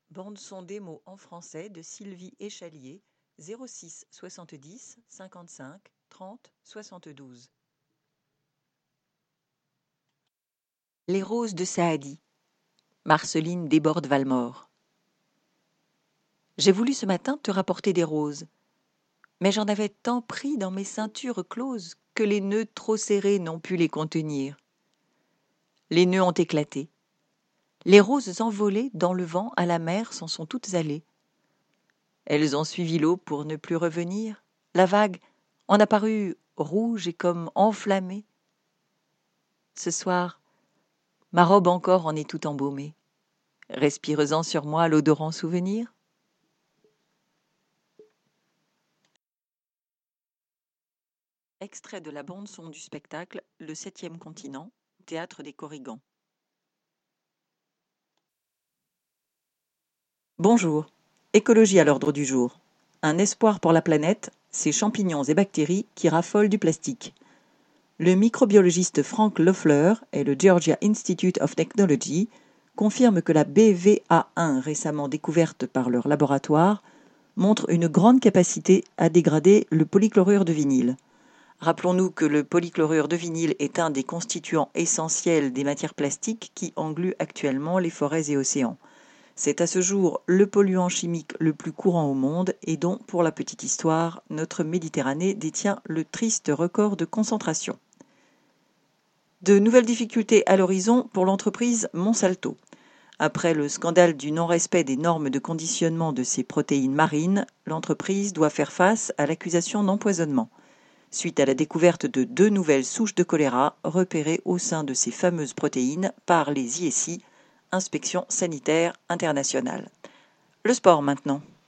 Bande son démo en français de Sylvie Échalier, 06 70 55 30 72. Les roses de Saadi. Marceline Desbordes-Valmore. J'ai voulu ce matin te rapporter des roses, mais j'en avais tant pris dans mes ceintures closes que les nœuds trop serrés n'ont pu les contenir. Les nœuds ont éclaté. Les roses envolées dans le vent à la mer s'en sont toutes allées. Elles ont suivi l'eau pour ne plus revenir. La vague en a paru rouge et comme enflammée. Ce soir, ma robe encore en est tout embaumée. Respire-en sur moi l'odorant souvenir. Extrait de la bande-son du spectacle Le 7e continent, Théâtre des Corrigans. Bonjour. Écologie à l'ordre du jour. Un espoir pour la planète, ces champignons et bactéries qui raffolent du plastique. Le microbiologiste Frank Loeffler et le Georgia Institute of Technology confirment que la BVA1 récemment découverte par leur laboratoire montre une grande capacité à dégrader le polychlorure de vinyle. Rappelons-nous que le polychlorure de vinyle est un des constituants essentiels des matières plastiques qui engluent actuellement les forêts et océans. C'est à ce jour le polluant chimique le plus courant au monde et dont, pour la petite histoire, notre Méditerranée détient le triste record de concentration. De nouvelles difficultés à l'horizon pour l'entreprise Monsalto. Après le scandale du non-respect des normes de conditionnement de ses protéines marines, l'entreprise doit faire face à l'accusation d'empoisonnement, suite à la découverte de 2 nouvelles souches de choléra repérées au sein de ces fameuses protéines par les ISI, Inspection sanitaire internationale. Le sport maintenant.